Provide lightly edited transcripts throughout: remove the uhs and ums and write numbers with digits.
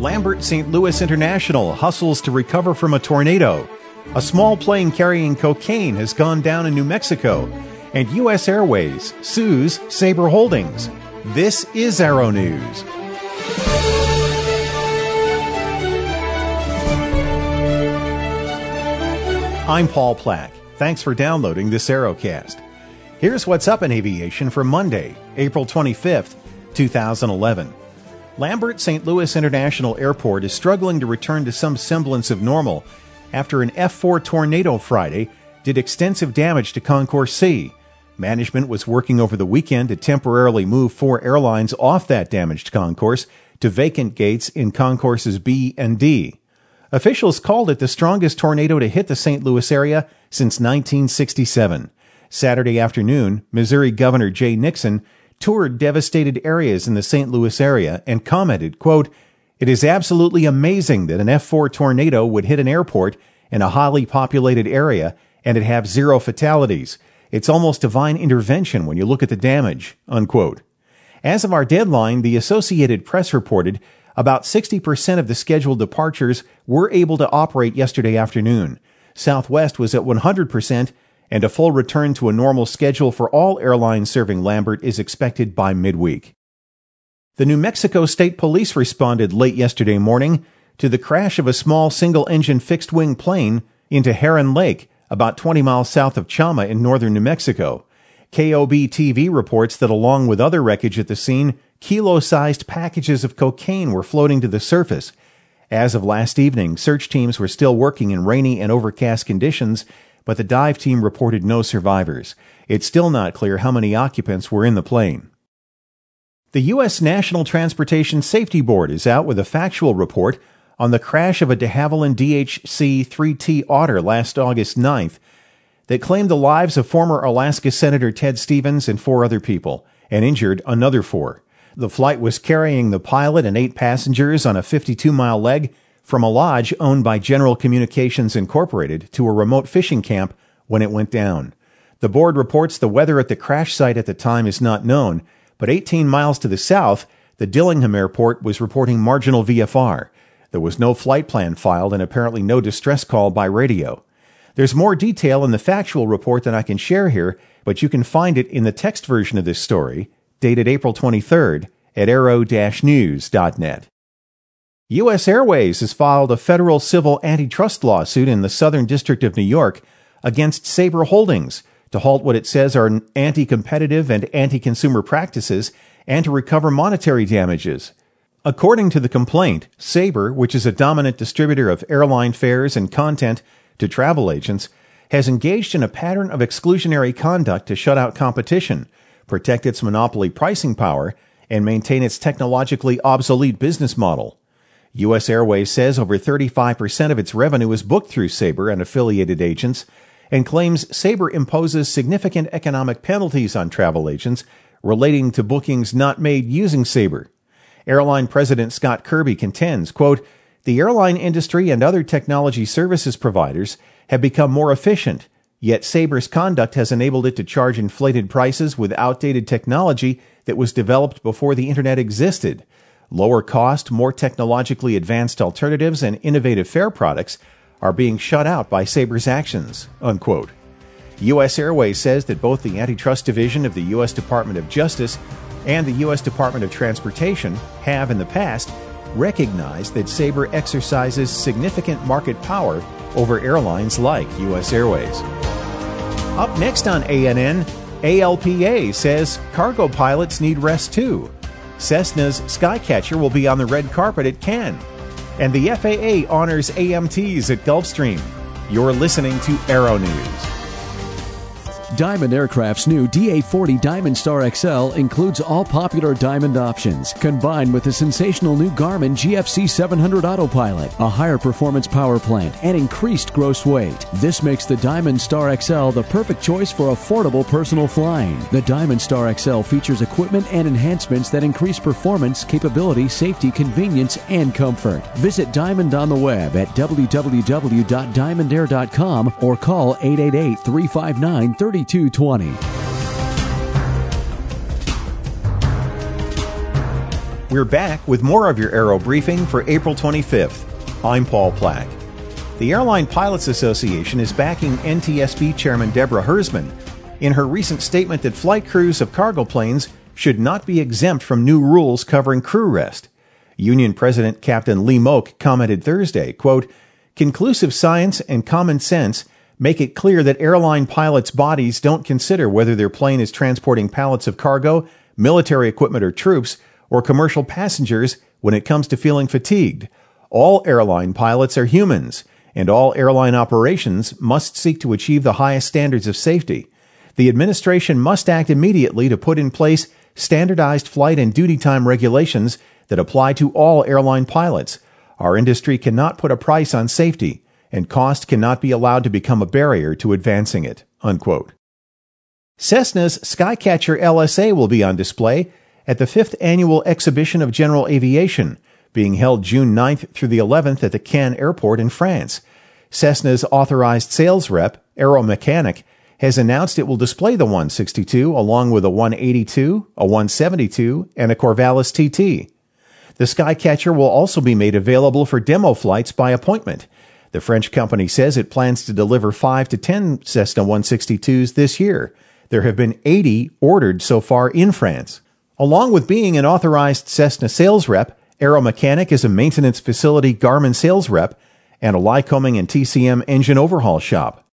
Lambert St. Louis International hustles to recover from a tornado. A small plane carrying cocaine has gone down in New Mexico. And U.S. Airways sues Sabre Holdings. This is Arrow News. I'm Paul Plack. Thanks for downloading this Arrowcast. Here's what's up in aviation for Monday, April 25th, 2011. Lambert St. Louis International Airport is struggling to return to some semblance of normal after an F4 tornado Friday did extensive damage to Concourse C. Management was working over the weekend to temporarily move 4 airlines off that damaged concourse to vacant gates in concourses B and D. Officials called it the strongest tornado to hit the St. Louis area since 1967. Saturday afternoon, Missouri Governor Jay Nixon toured devastated areas in the St. Louis area and commented, quote, "It is absolutely amazing that an F4 tornado would hit an airport in a highly populated area and it have 0 fatalities. It's almost divine intervention when you look at the damage," unquote. As of our deadline, the Associated Press reported about 60% of the scheduled departures were able to operate yesterday afternoon. Southwest was at 100%, and a full return to a normal schedule for all airlines serving Lambert is expected by midweek. The New Mexico State Police responded late yesterday morning to the crash of a small single-engine fixed-wing plane into Heron Lake, about 20 miles south of Chama in northern New Mexico. KOB-TV reports that along with other wreckage at the scene, kilo-sized packages of cocaine were floating to the surface. As of last evening, search teams were still working in rainy and overcast conditions, but the dive team reported no survivors. It's still not clear how many occupants were in the plane. The U.S. National Transportation Safety Board is out with a factual report on the crash of a de Havilland DHC-3T Otter last August 9th that claimed the lives of former Alaska Senator Ted Stevens and 4 other people, and injured another 4. The flight was carrying the pilot and 8 passengers on a 52-mile leg from a lodge owned by General Communications Incorporated to a remote fishing camp when it went down. The board reports the weather at the crash site at the time is not known, but 18 miles to the south, the Dillingham Airport was reporting marginal VFR. There was no flight plan filed and apparently no distress call by radio. There's more detail in the factual report than I can share here, but you can find it in the text version of this story, dated April 23rd, at arrow-news.net. U.S. Airways has filed a federal civil antitrust lawsuit in the Southern District of New York against Sabre Holdings to halt what it says are anti-competitive and anti-consumer practices and to recover monetary damages. According to the complaint, Sabre, which is a dominant distributor of airline fares and content to travel agents, has engaged in a pattern of exclusionary conduct to shut out competition, protect its monopoly pricing power, and maintain its technologically obsolete business model. U.S. Airways says over 35% of its revenue is booked through Sabre and affiliated agents, and claims Sabre imposes significant economic penalties on travel agents relating to bookings not made using Sabre. Airline President Scott Kirby contends, quote, "The airline industry and other technology services providers have become more efficient, yet Sabre's conduct has enabled it to charge inflated prices with outdated technology that was developed before the Internet existed. Lower cost, more technologically advanced alternatives and innovative fare products are being shut out by Sabre's actions," unquote. U.S. Airways says that both the Antitrust Division of the U.S. Department of Justice and the U.S. Department of Transportation have in the past recognized that Sabre exercises significant market power over airlines like U.S. Airways. Up next on ANN, ALPA says cargo pilots need rest too. Cessna's Skycatcher will be on the red carpet at Cannes. And the FAA honors AMTs at Gulfstream. You're listening to Arrow News. Diamond Aircraft's new DA-40 Diamond Star XL includes all popular Diamond options, combined with the sensational new Garmin GFC 700 Autopilot, a higher performance power plant, and increased gross weight. This makes the Diamond Star XL the perfect choice for affordable personal flying. The Diamond Star XL features equipment and enhancements that increase performance, capability, safety, convenience, and comfort. Visit Diamond on the web at www.diamondair.com or call 888-359-3220. We're back with more of your Aero Briefing for April 25th. I'm Paul Plack. The Airline Pilots Association is backing NTSB Chairman Deborah Hersman in her recent statement that flight crews of cargo planes should not be exempt from new rules covering crew rest. Union President Captain Lee Moak commented Thursday, quote, "Conclusive science and common sense make it clear that airline pilots' bodies don't consider whether their plane is transporting pallets of cargo, military equipment or troops, or commercial passengers when it comes to feeling fatigued. All airline pilots are humans, and all airline operations must seek to achieve the highest standards of safety. The administration must act immediately to put in place standardized flight and duty time regulations that apply to all airline pilots. Our industry cannot put a price on safety, and cost cannot be allowed to become a barrier to advancing it." Unquote. Cessna's Skycatcher LSA will be on display at the 5th Annual Exhibition of General Aviation, being held June 9th through the 11th at the Cannes Airport in France. Cessna's authorized sales rep, Aeromechanic, has announced it will display the 162 along with a 182, a 172, and a Corvallis TT. The Skycatcher will also be made available for demo flights by appointment. The French company says it plans to deliver 5 to 10 Cessna 162s this year. There have been 80 ordered so far in France. Along with being an authorized Cessna sales rep, Aeromechanic is a maintenance facility Garmin sales rep and a Lycoming and TCM engine overhaul shop.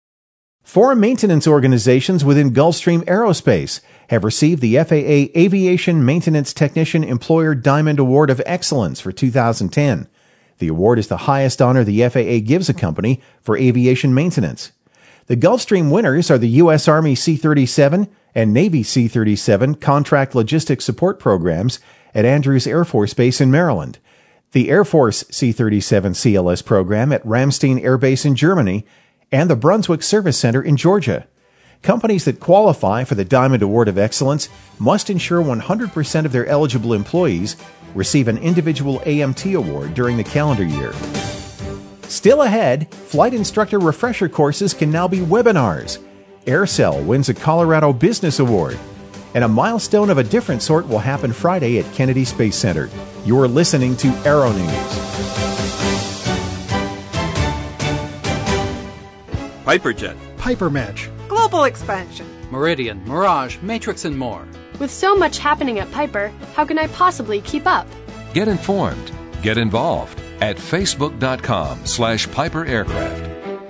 4 maintenance organizations within Gulfstream Aerospace have received the FAA Aviation Maintenance Technician Employer Diamond Award of Excellence for 2010. The award is the highest honor the FAA gives a company for aviation maintenance. The Gulfstream winners are the U.S. Army C-37 and Navy C-37 Contract Logistics Support Programs at Andrews Air Force Base in Maryland, the Air Force C-37 CLS program at Ramstein Air Base in Germany, and the Brunswick Service Center in Georgia. Companies that qualify for the Diamond Award of Excellence must ensure 100% of their eligible employees receive an individual AMT award during the calendar year. Still ahead, flight instructor refresher courses can now be webinars. AirCell wins a Colorado Business Award. And a milestone of a different sort will happen Friday at Kennedy Space Center. You're listening to Aero News. Piperjet, Pipermatch, Global Expansion, Meridian, Mirage, Matrix, and more. With so much happening at Piper, how can I possibly keep up? Get informed. Get involved at facebook.com/Piper Aircraft.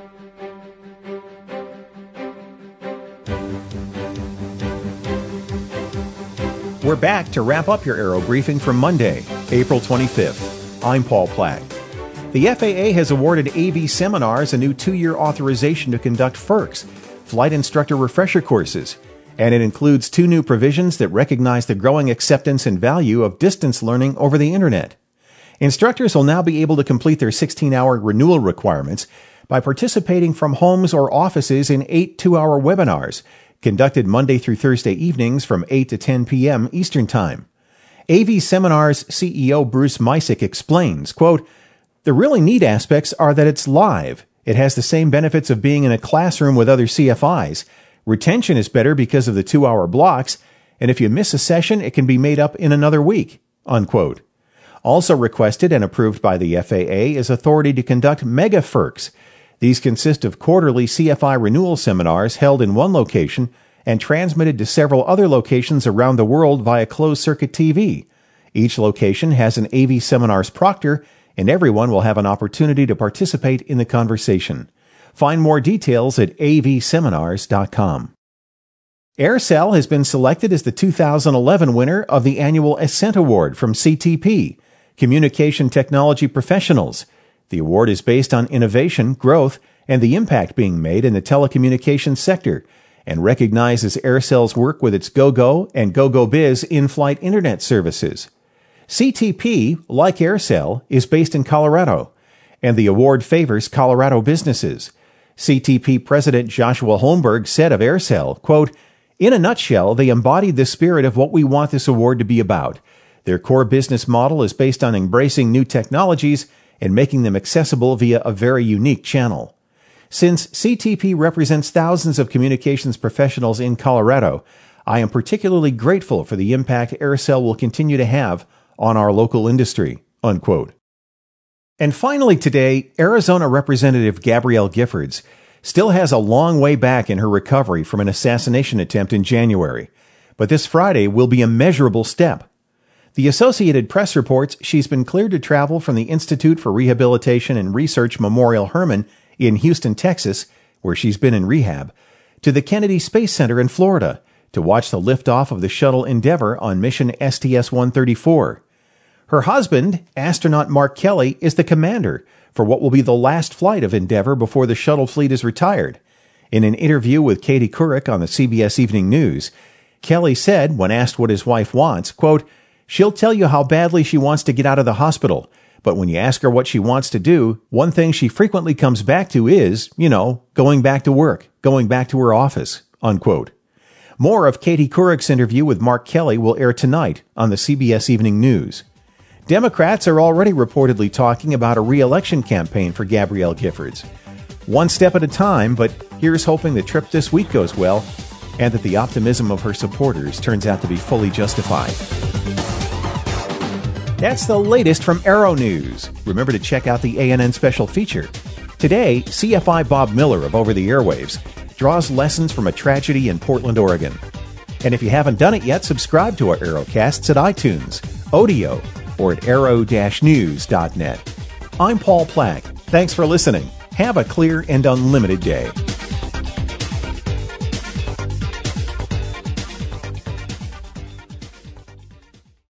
We're back to wrap up your Aero Briefing for Monday, April 25th. I'm Paul Plack. The FAA has awarded AV Seminars a new 2-year authorization to conduct FERCs, Flight Instructor Refresher Courses, and it includes 2 new provisions that recognize the growing acceptance and value of distance learning over the Internet. Instructors will now be able to complete their 16-hour renewal requirements by participating from homes or offices in 8 2-hour webinars, conducted Monday through Thursday evenings from 8 to 10 p.m. Eastern Time. AV Seminars CEO Bruce Mysick explains, quote, "The really neat aspects are that it's live. It has the same benefits of being in a classroom with other CFIs. Retention is better because of the 2-hour blocks, and if you miss a session, it can be made up in another week." Unquote. Also requested and approved by the FAA is authority to conduct mega FERCs. These consist of quarterly CFI renewal seminars held in one location and transmitted to several other locations around the world via closed-circuit TV. Each location has an AV Seminars proctor, and everyone will have an opportunity to participate in the conversation. Find more details at avseminars.com. AirCell has been selected as the 2011 winner of the annual Ascent Award from CTP, Communication Technology Professionals. The award is based on innovation, growth, and the impact being made in the telecommunications sector, and recognizes AirCell's work with its GoGo and GoGoBiz in-flight internet services. CTP, like AirCell, is based in Colorado, and the award favors Colorado businesses. CTP President Joshua Holmberg said of AirCell, quote, "In a nutshell, they embodied the spirit of what we want this award to be about. Their core business model is based on embracing new technologies and making them accessible via a very unique channel." Since CTP represents thousands of communications professionals in Colorado, I am particularly grateful for the impact AirCell will continue to have on our local industry, unquote. And finally today, Arizona Representative Gabrielle Giffords still has a long way back in her recovery from an assassination attempt in January, but this Friday will be a measurable step. The Associated Press reports she's been cleared to travel from the Institute for Rehabilitation and Research Memorial Hermann in Houston, Texas, where she's been in rehab, to the Kennedy Space Center in Florida to watch the liftoff of the shuttle Endeavour on mission STS-134. Her husband, astronaut Mark Kelly, is the commander for what will be the last flight of Endeavour before the shuttle fleet is retired. In an interview with Katie Couric on the CBS Evening News, Kelly said, when asked what his wife wants, quote, "She'll tell you how badly she wants to get out of the hospital, but when you ask her what she wants to do, one thing she frequently comes back to is, going back to work, going back to her office," unquote. More of Katie Couric's interview with Mark Kelly will air tonight on the CBS Evening News. Democrats are already reportedly talking about a re-election campaign for Gabrielle Giffords. One step at a time, but here's hoping the trip this week goes well and that the optimism of her supporters turns out to be fully justified. That's the latest from Aero News. Remember to check out the ANN special feature. Today, CFI Bob Miller of Over the Airwaves draws lessons from a tragedy in Portland, Oregon. And if you haven't done it yet, subscribe to our Aerocasts at iTunes, Odeo, or at aero-news.net. I'm Paul Plack. Thanks for listening. Have a clear and unlimited day.